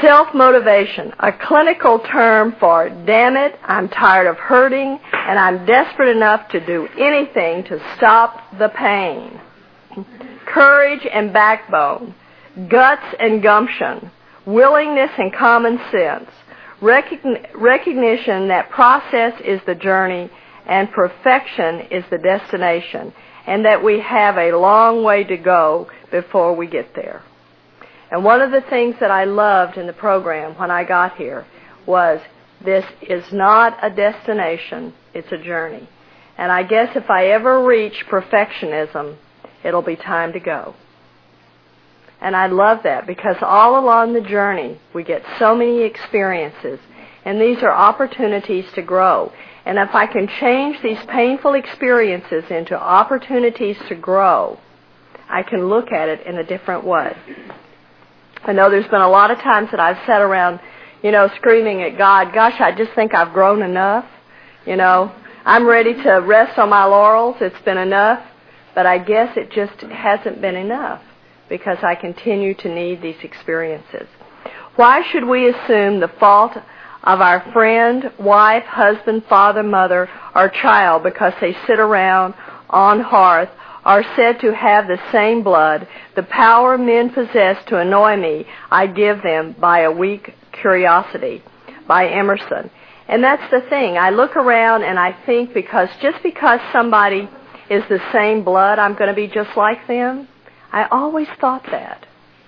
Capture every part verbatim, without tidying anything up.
Self-motivation, a clinical term for, damn it, I'm tired of hurting, and I'm desperate enough to do anything to stop the pain. Courage and backbone, guts and gumption, willingness and common sense, recogn- recognition that process is the journey and perfection is the destination, and that we have a long way to go before we get there. And one of the things that I loved in the program when I got here was this is not a destination, it's a journey. And I guess if I ever reach perfectionism, it'll be time to go. And I love that because all along the journey we get so many experiences, and these are opportunities to grow. And if I can change these painful experiences into opportunities to grow, I can look at it in a different way. I know there's been a lot of times that I've sat around, you know, screaming at God, gosh, I just think I've grown enough. You know, I'm ready to rest on my laurels. It's been enough. But I guess it just hasn't been enough because I continue to need these experiences. Why should we assume the fault of our friend, wife, husband, father, mother, or child because they sit around on hearth are said to have the same blood, the power men possess to annoy me, I give them by a weak curiosity, by Emerson. And that's the thing. I look around and I think because just because somebody is the same blood, I'm going to be just like them. I always thought that.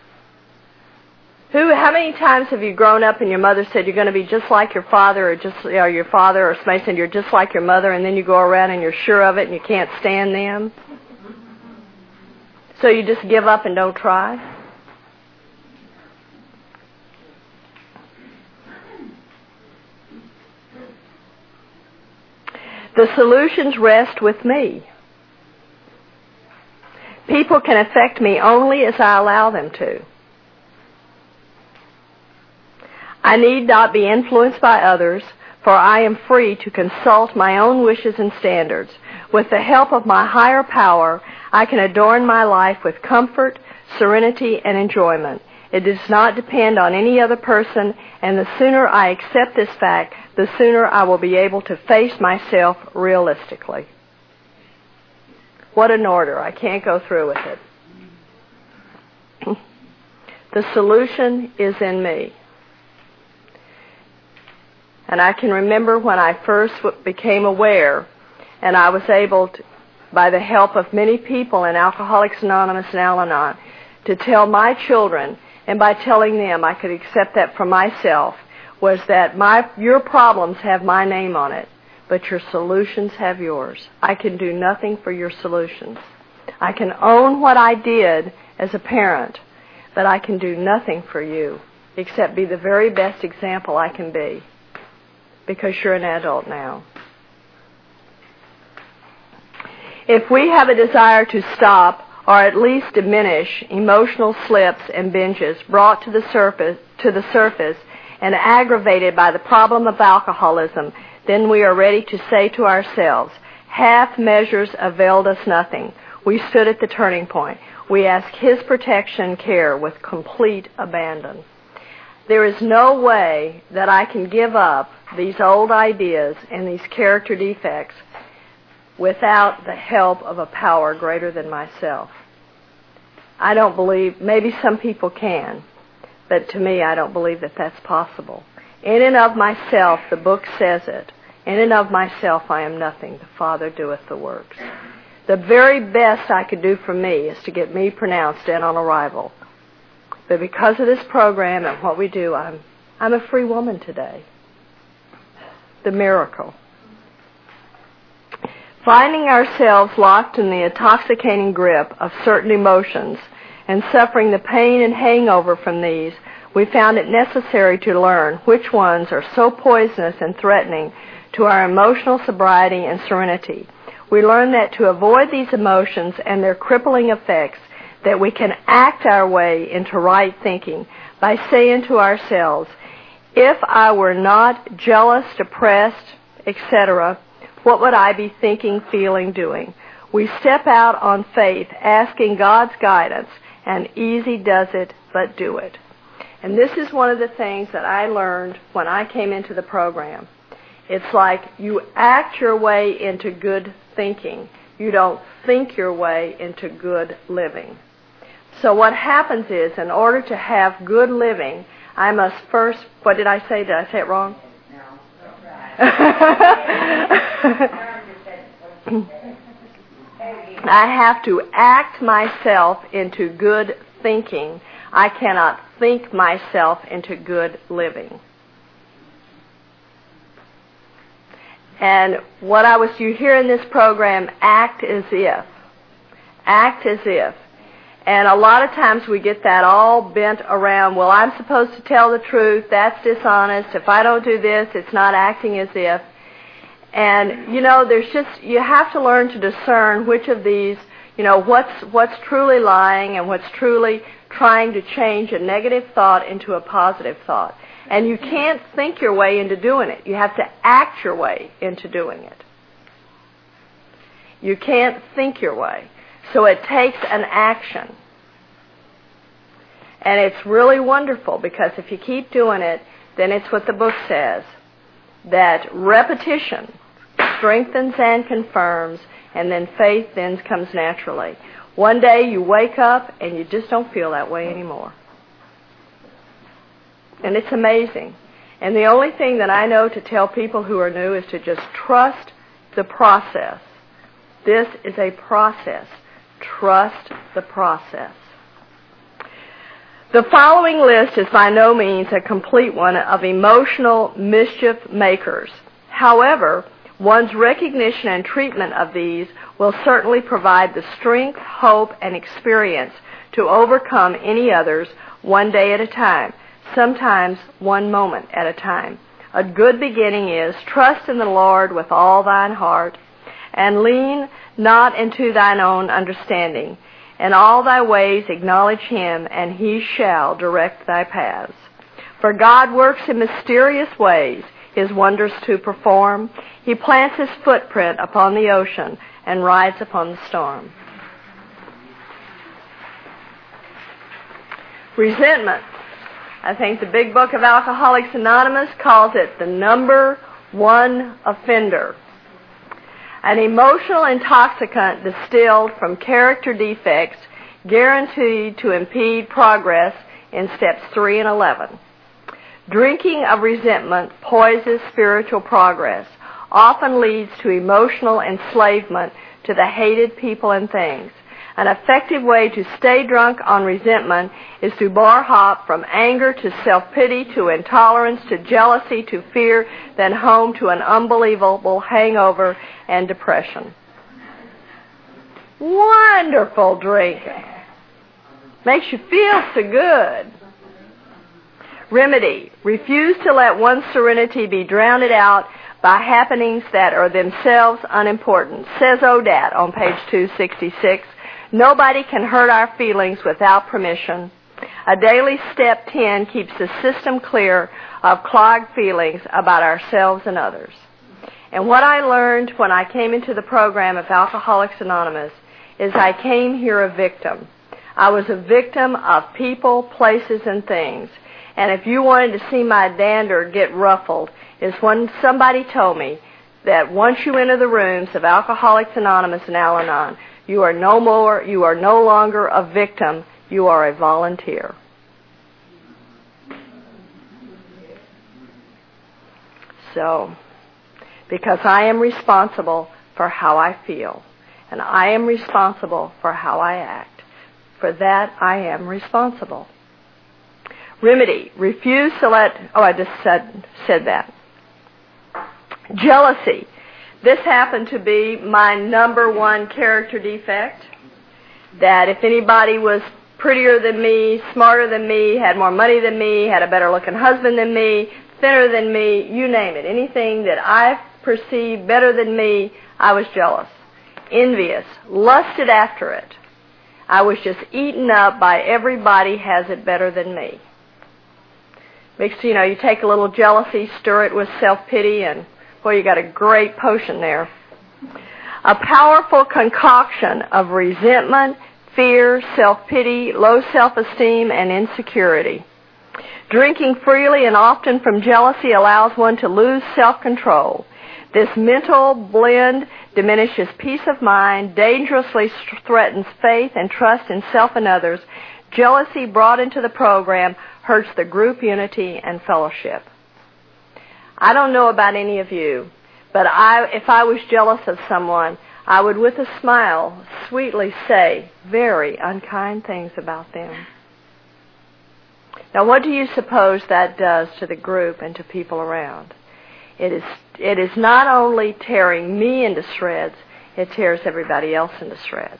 Who? How many times have you grown up and your mother said you're going to be just like your father, or just or your father, or somebody said you're just like your mother, and then you go around and you're sure of it and you can't stand them? So you just give up and don't try? The solutions rest with me. People can affect me only as I allow them to. I need not be influenced by others, for I am free to consult my own wishes and standards. With the help of my higher power, I can adorn my life with comfort, serenity, and enjoyment. It does not depend on any other person, and the sooner I accept this fact, the sooner I will be able to face myself realistically. What an order. I can't go through with it. The solution is in me. And I can remember when I first became aware, and I was able to, by the help of many people in Alcoholics Anonymous and Al-Anon, to tell my children, and by telling them I could accept that for myself, was that my your problems have my name on it, but your solutions have yours. I can do nothing for your solutions. I can own what I did as a parent, but I can do nothing for you except be the very best example I can be, because you're an adult now. If we have a desire to stop or at least diminish emotional slips and binges brought to the surface, to the surface and aggravated by the problem of alcoholism, then we are ready to say to ourselves, half measures availed us nothing. We stood at the turning point. We ask His protection and care with complete abandon. There is no way that I can give up these old ideas and these character defects without the help of a power greater than myself. I don't believe, maybe some people can, but to me I don't believe that that's possible. In and of myself, the book says it, in and of myself I am nothing. The Father doeth the works. The very best I could do for me is to get me pronounced dead on arrival. But because of this program and what we do, I'm, I'm a free woman today. The miracle. Finding ourselves locked in the intoxicating grip of certain emotions and suffering the pain and hangover from these, we found it necessary to learn which ones are so poisonous and threatening to our emotional sobriety and serenity. We learned that to avoid these emotions and their crippling effects, that we can act our way into right thinking by saying to ourselves, if I were not jealous, depressed, et cetera, what would I be thinking, feeling, doing? We step out on faith, asking God's guidance, and easy does it, but do it. And this is one of the things that I learned when I came into the program. It's like you act your way into good thinking. You don't think your way into good living. So what happens is, in order to have good living, I must first, what did I say? Did I say it wrong? No. I have to act myself into good thinking. I cannot think myself into good living. And what I was, you hear in this program, act as if. Act as if. And a lot of times we get that all bent around, well, I'm supposed to tell the truth, that's dishonest, if I don't do this, it's not acting as if. And, you know, there's just, you have to learn to discern which of these, you know, what's what's truly lying and what's truly trying to change a negative thought into a positive thought. And you can't think your way into doing it. You have to act your way into doing it. You can't think your way. So it takes an action. And it's really wonderful because if you keep doing it, then it's what the book says, that repetition strengthens and confirms, and then faith then comes naturally. One day you wake up and you just don't feel that way anymore. And it's amazing. And the only thing that I know to tell people who are new is to just trust the process. This is a process. Trust the process. The following list is by no means a complete one of emotional mischief makers. However, one's recognition and treatment of these will certainly provide the strength, hope, and experience to overcome any others one day at a time. Sometimes one moment at a time. A good beginning is, trust in the Lord with all thine heart, and lean not into thine own understanding. In all thy ways acknowledge him, and he shall direct thy paths. For God works in mysterious ways his wonders to perform. He plants his footprint upon the ocean and rides upon the storm. Resentment. I think the big book of Alcoholics Anonymous calls it the number one offender. An emotional intoxicant distilled from character defects guaranteed to impede progress in steps three and eleven. Drinking of resentment poisons spiritual progress, often leads to emotional enslavement to the hated people and things. An effective way to stay drunk on resentment is to bar hop from anger to self-pity to intolerance to jealousy to fear, then home to an unbelievable hangover and depression. Wonderful drinking. Makes you feel so good. Remedy. Refuse to let one's serenity be drowned out by happenings that are themselves unimportant. Says Odat on page two sixty-six. Nobody can hurt our feelings without permission. A daily step ten keeps the system clear of clogged feelings about ourselves and others. And what I learned when I came into the program of Alcoholics Anonymous is I came here a victim. I was a victim of people, places, and things. And if you wanted to see my dander get ruffled, is when somebody told me that once you enter the rooms of Alcoholics Anonymous and Al-Anon, you are no more, you are no longer a victim, you are a volunteer. So, because I am responsible for how I feel, and I am responsible for how I act. For that, I am responsible. Remedy. Refuse to let, oh, I just said, said that. Jealousy. This happened to be my number one character defect, that if anybody was prettier than me, smarter than me, had more money than me, had a better looking husband than me, thinner than me, you name it, anything that I perceived better than me, I was jealous, envious, lusted after it. I was just eaten up by everybody has it better than me. Mixed, you know, you take a little jealousy, stir it with self-pity, and boy, you got a great potion there. A powerful concoction of resentment, fear, self-pity, low self-esteem, and insecurity. Drinking freely and often from jealousy allows one to lose self-control. This mental blend diminishes peace of mind, dangerously threatens faith and trust in self and others. Jealousy brought into the program hurts the group unity and fellowship. I don't know about any of you, but I, if I was jealous of someone, I would with a smile sweetly say very unkind things about them. Now, what do you suppose that does to the group and to people around? It is, it is not only tearing me into shreds, it tears everybody else into shreds.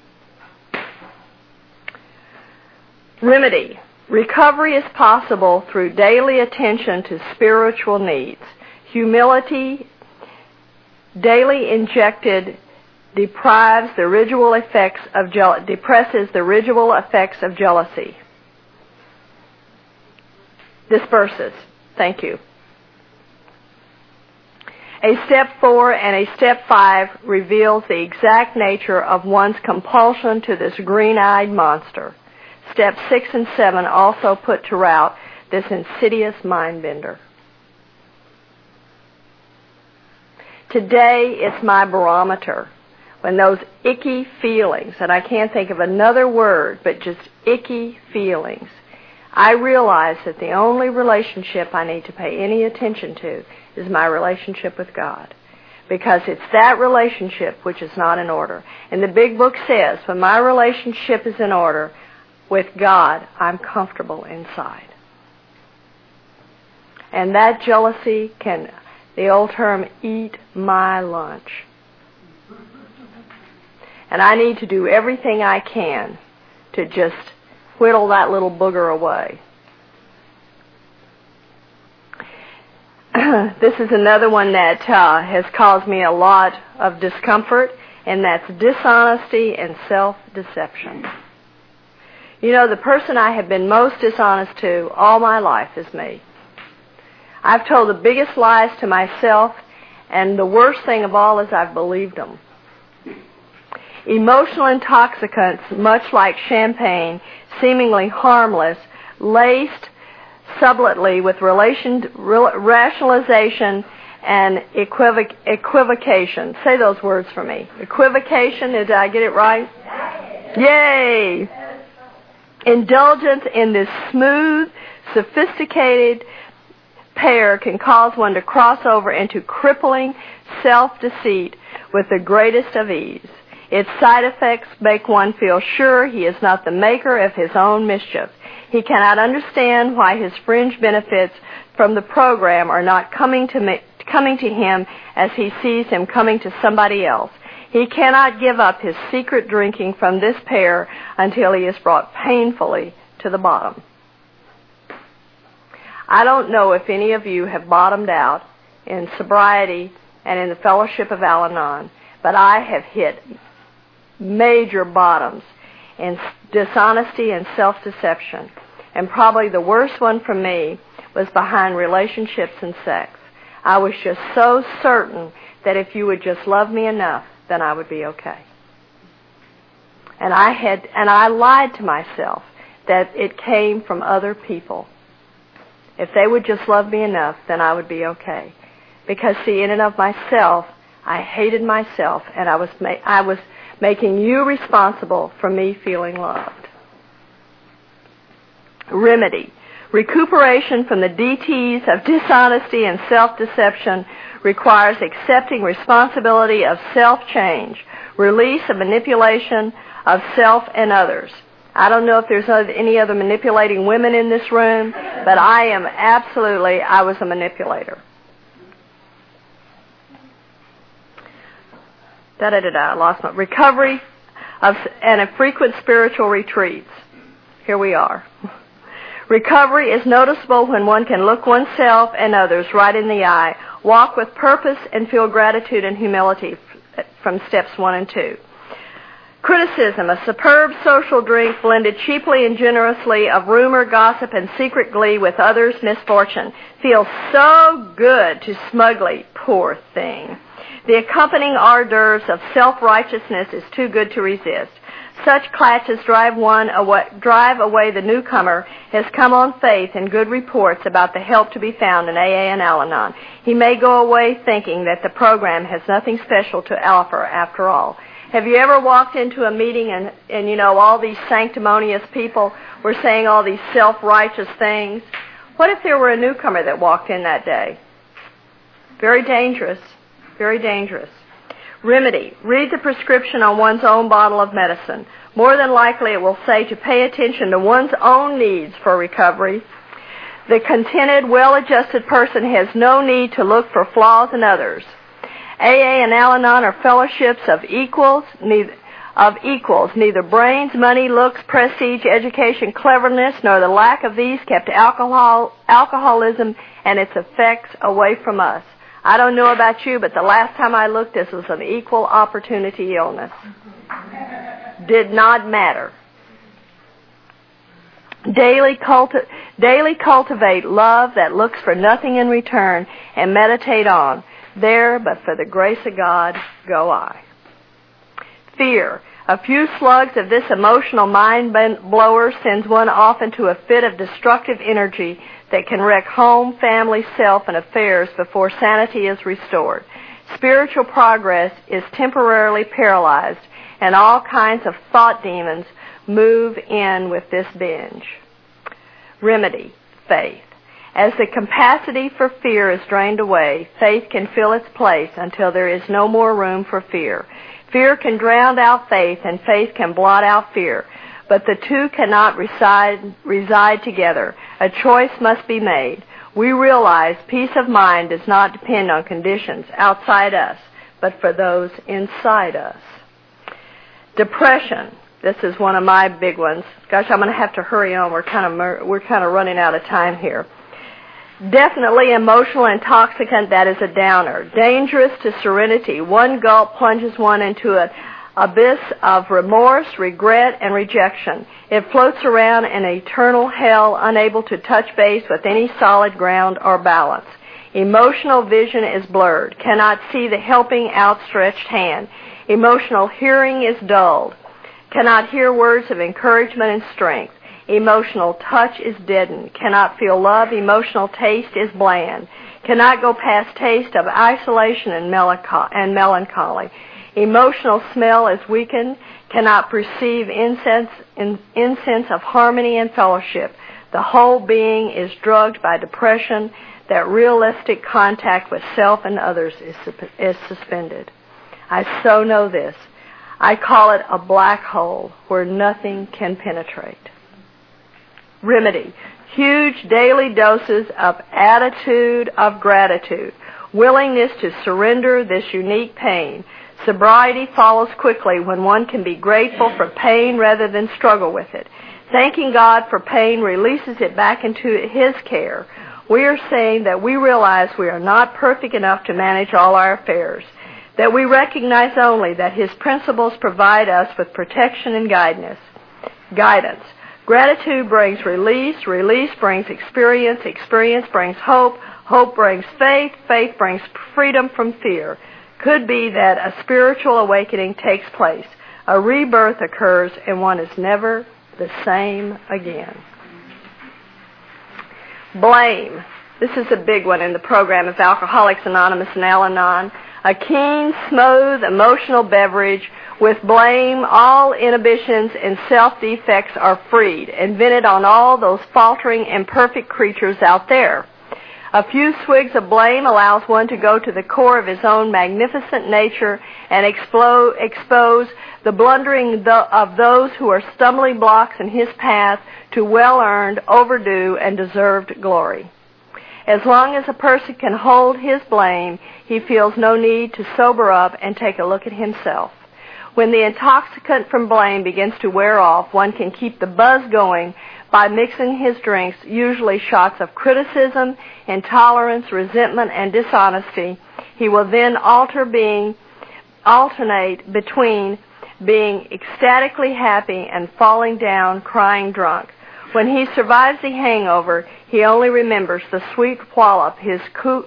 Remedy. Recovery is possible through daily attention to spiritual needs. Humility, daily injected, deprives the residual effects of je- depresses the residual effects of jealousy. Disperses. Thank you. A step four and a step five reveals the exact nature of one's compulsion to this green-eyed monster. Steps six and seven also put to rout this insidious mind-bender. Today, it's my barometer. When those icky feelings, and I can't think of another word, but just icky feelings, I realize that the only relationship I need to pay any attention to is my relationship with God. Because it's that relationship which is not in order. And the big book says, when my relationship is in order with God, I'm comfortable inside. And that jealousy can, the old term, eat my lunch. And I need to do everything I can to just whittle that little booger away. This is another one that uh, has caused me a lot of discomfort, and that's dishonesty and self-deception. You know, the person I have been most dishonest to all my life is me. I've told the biggest lies to myself, and the worst thing of all is I've believed them. Emotional intoxicants, much like champagne, seemingly harmless, laced subtly with relation, rationalization and equivoc, equivocation. Say those words for me. Equivocation, did I get it right? Yay! Indulgence in this smooth, sophisticated pair can cause one to cross over into crippling self-deceit with the greatest of ease. Its side effects make one feel sure he is not the maker of his own mischief. He cannot understand why his fringe benefits from the program are not coming to me, coming to him as he sees him coming to somebody else. He cannot give up his secret drinking from this pair until he is brought painfully to the bottom. I don't know if any of you have bottomed out in sobriety and in the fellowship of Al-Anon, but I have hit major bottoms in dishonesty and self-deception. And probably the worst one for me was behind relationships and sex. I was just so certain that if you would just love me enough, then I would be okay. And I had, and I lied to myself that it came from other people. If they would just love me enough, then I would be okay. Because see, in and of myself, I hated myself, and I was ma- I was making you responsible for me feeling loved. Remedy. Recuperation from the D Ts of dishonesty and self-deception requires accepting responsibility of self-change, release of manipulation of self and others. I don't know if there's any other manipulating women in this room, but I am absolutely, I was a manipulator. Da-da-da-da, I lost my... Recovery of, and a frequent spiritual retreats. Here we are. Recovery is noticeable when one can look oneself and others right in the eye, walk with purpose, and feel gratitude and humility from steps one and two. Criticism, a superb social drink blended cheaply and generously of rumor, gossip, and secret glee with others' misfortune. Feels so good to smugly, poor thing. The accompanying hors d'oeuvres of self-righteousness is too good to resist. such clashes drive one away, drive away the newcomer has come on faith and good reports about the help to be found in A A and Al-Anon. He may go away thinking that the program has nothing special to offer after all. Have you ever walked into a meeting and, and you know, all these sanctimonious people were saying all these self-righteous things? What if there were a newcomer that walked in that day? Very dangerous. Very dangerous. Remedy. Read the prescription on one's own bottle of medicine. More than likely it will say to pay attention to one's own needs for recovery. The contented, well-adjusted person has no need to look for flaws in others. A A and Al-Anon are fellowships of equals, neither, of equals. Neither brains, money, looks, prestige, education, cleverness, nor the lack of these kept alcohol, alcoholism and its effects away from us. I don't know about you, but the last time I looked, this was an equal opportunity illness. Did not matter. Daily, culti- daily cultivate love that looks for nothing in return and meditate on. There, but for the grace of God, go I. Fear. A few slugs of this emotional mind blower sends one off into a fit of destructive energy that can wreck home, family, self, and affairs before sanity is restored. Spiritual progress is temporarily paralyzed, and all kinds of thought demons move in with this binge. Remedy. Faith. As the capacity for fear is drained away, faith can fill its place until there is no more room for fear. Fear can drown out faith, and faith can blot out fear. But the two cannot reside, reside together. A choice must be made. We realize peace of mind does not depend on conditions outside us, but for those inside us. Depression. This is one of my big ones. Gosh, I'm going to have to hurry on. We're kind of we're kind of running out of time here. Definitely emotional intoxicant that is a downer. Dangerous to serenity. One gulp plunges one into an abyss of remorse, regret, and rejection. It floats around in eternal hell, unable to touch base with any solid ground or balance. Emotional vision is blurred, cannot see the helping outstretched hand. Emotional hearing is dulled, cannot hear words of encouragement and strength. Emotional touch is deadened, cannot feel love. Emotional taste is bland, cannot go past taste of isolation and melancholy. Emotional smell is weakened, cannot perceive incense, in, incense of harmony and fellowship. The whole being is drugged by depression, that realistic contact with self and others is, is suspended. I so know this. I call it a black hole where nothing can penetrate. Remedy. Huge daily doses of attitude of gratitude, willingness to surrender this unique pain. Sobriety follows quickly when one can be grateful for pain rather than struggle with it. Thanking God for pain releases it back into His care. We are saying that we realize we are not perfect enough to manage all our affairs, that we recognize only that His principles provide us with protection and guidance. Guidance. Gratitude brings release, release brings experience, experience brings hope, hope brings faith, faith brings freedom from fear. Could be that a spiritual awakening takes place, a rebirth occurs, and one is never the same again. Blame. This is a big one in the program of Alcoholics Anonymous and Al-Anon. A keen, smooth, emotional beverage. With blame, all inhibitions and self-defects are freed and vented on all those faltering, imperfect creatures out there. A few swigs of blame allows one to go to the core of his own magnificent nature and explode, expose the blundering of those who are stumbling blocks in his path to well-earned, overdue, and deserved glory. As long as a person can hold his blame, he feels no need to sober up and take a look at himself. When the intoxicant from blame begins to wear off, one can keep the buzz going by mixing his drinks, usually shots of criticism, intolerance, resentment, and dishonesty. He will then alter being, alternate between being ecstatically happy and falling down, crying drunk. When he survives the hangover, he only remembers the sweet wallop his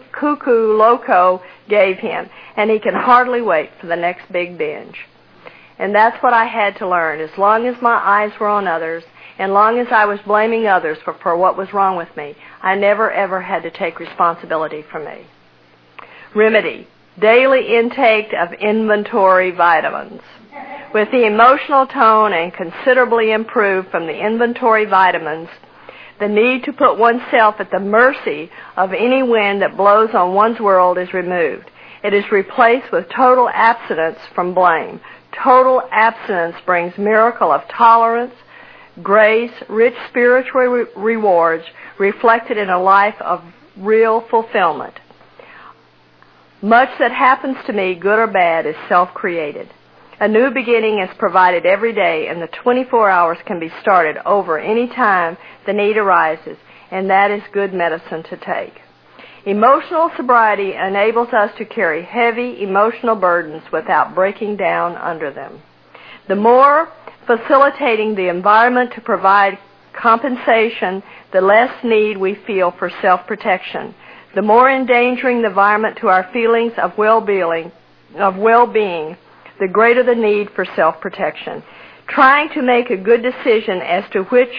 cuckoo loco gave him, and he can hardly wait for the next big binge. And that's what I had to learn. As long as my eyes were on others, and long as I was blaming others for, for what was wrong with me, I never ever had to take responsibility for me. Remedy: daily intake of inventory vitamins. With the emotional tone and considerably improved from the inventory vitamins, the need to put oneself at the mercy of any wind that blows on one's world is removed. It is replaced with total abstinence from blame. Total abstinence brings miracle of tolerance, grace, rich spiritual re- rewards reflected in a life of real fulfillment. Much that happens to me, good or bad, is self-created. A new beginning is provided every day, and the twenty-four hours can be started over any time the need arises, and that is good medicine to take. Emotional sobriety enables us to carry heavy emotional burdens without breaking down under them. The more facilitating the environment to provide compensation, the less need we feel for self-protection. The more endangering the environment to our feelings of well-being, of well-being, the greater the need for self-protection. Trying to make a good decision as to which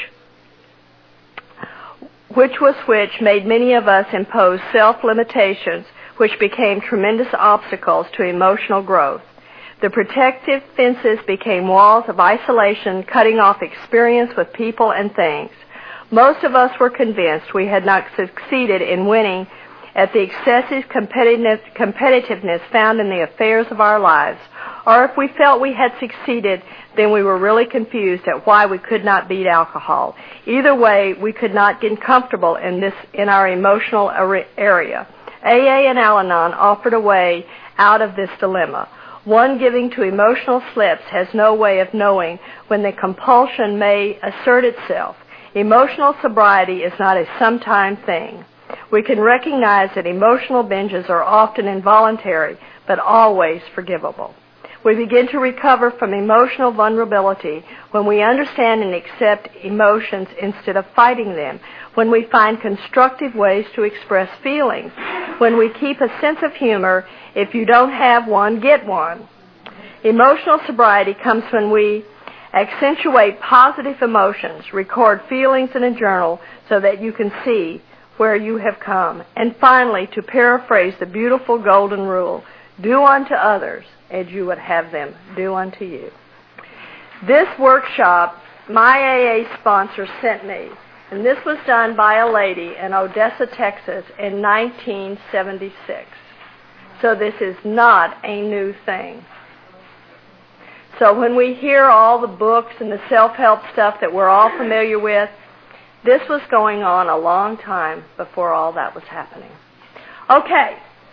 which was which made many of us impose self-limitations, which became tremendous obstacles to emotional growth. The protective fences became walls of isolation, cutting off experience with people and things. Most of us were convinced we had not succeeded in winning at the excessive competitiveness, competitiveness found in the affairs of our lives, or if we felt we had succeeded, then we were really confused at why we could not beat alcohol. Either way, we could not get comfortable in this in our emotional area. A A and Al-Anon offered a way out of this dilemma. One giving to emotional slips has no way of knowing when the compulsion may assert itself. Emotional sobriety is not a sometime thing. We can recognize that emotional binges are often involuntary, but always forgivable. We begin to recover from emotional vulnerability when we understand and accept emotions instead of fighting them, when we find constructive ways to express feelings, when we keep a sense of humor. If you don't have one, get one. Emotional sobriety comes when we accentuate positive emotions, record feelings in a journal so that you can see where you have come. And finally, to paraphrase the beautiful golden rule, do unto others as you would have them do unto you. This workshop, my A A sponsor sent me, and this was done by a lady in Odessa, Texas in nineteen seventy-six. So this is not a new thing. So when we hear all the books and the self-help stuff that we're all familiar with, this was going on a long time before all that was happening. Okay.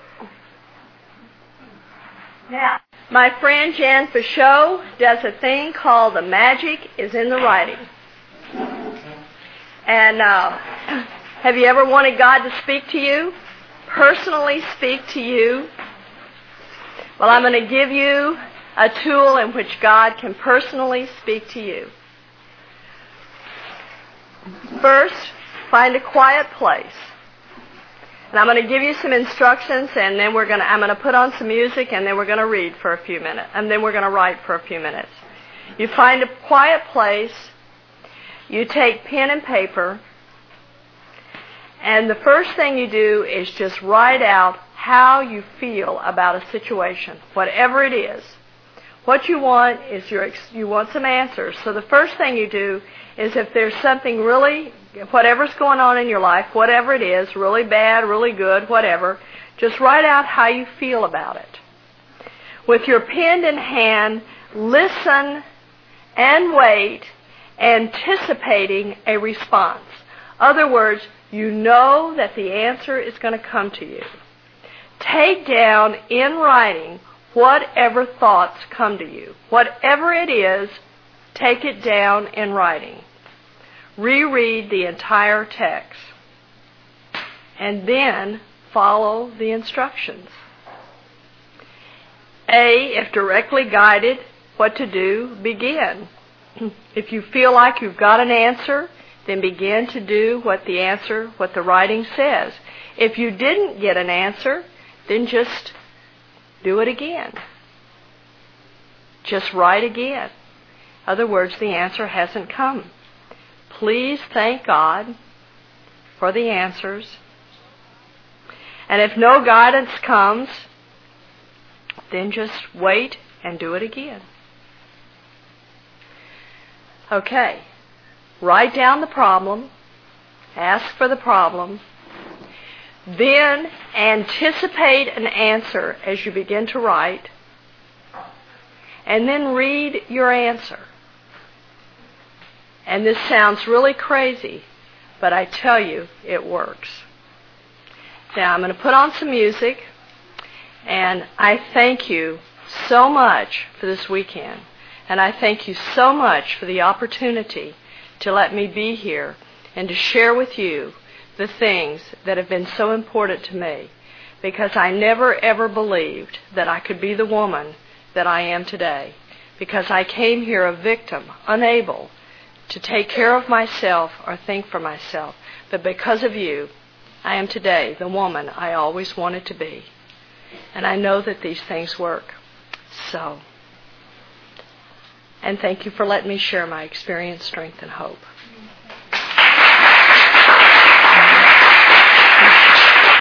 Now, my friend Jan Fichot does a thing called the magic is in the writing. And uh, have you ever wanted God to speak to you? Personally speak to you? Well, I'm going to give you a tool in which God can personally speak to you. First, find a quiet place. And I'm going to give you some instructions, and then we're going to, I'm going to put on some music, and then we're going to read for a few minutes, and then we're going to write for a few minutes. You find a quiet place, you take pen and paper, and the first thing you do is just write out how you feel about a situation, whatever it is. What you want is your, you want some answers. So the first thing you do is if there's something really, whatever's going on in your life, whatever it is, really bad, really good, whatever, just write out how you feel about it. With your pen in hand, listen and wait, anticipating a response. Other words, you know that the answer is going to come to you. Take down in writing whatever thoughts come to you. Whatever it is, take it down in writing. Reread the entire text. And then follow the instructions. A, if directly guided, what to do, begin. If you feel like you've got an answer, then begin to do what the answer, what the writing says. If you didn't get an answer, then just do it again. Just write again. In other words, the answer hasn't come. Please thank God for the answers. And if no guidance comes, then just wait and do it again. Okay. Write down the problem. Ask for the problem. Then anticipate an answer as you begin to write. And then read your answer. And this sounds really crazy, but I tell you, it works. Now, I'm going to put on some music, and I thank you so much for this weekend. And I thank you so much for the opportunity to let me be here and to share with you the things that have been so important to me, because I never ever believed that I could be the woman that I am today, because I came here a victim, unable to take care of myself or think for myself. But because of you, I am today the woman I always wanted to be. And I know that these things work. So, and thank you for letting me share my experience, strength, and hope.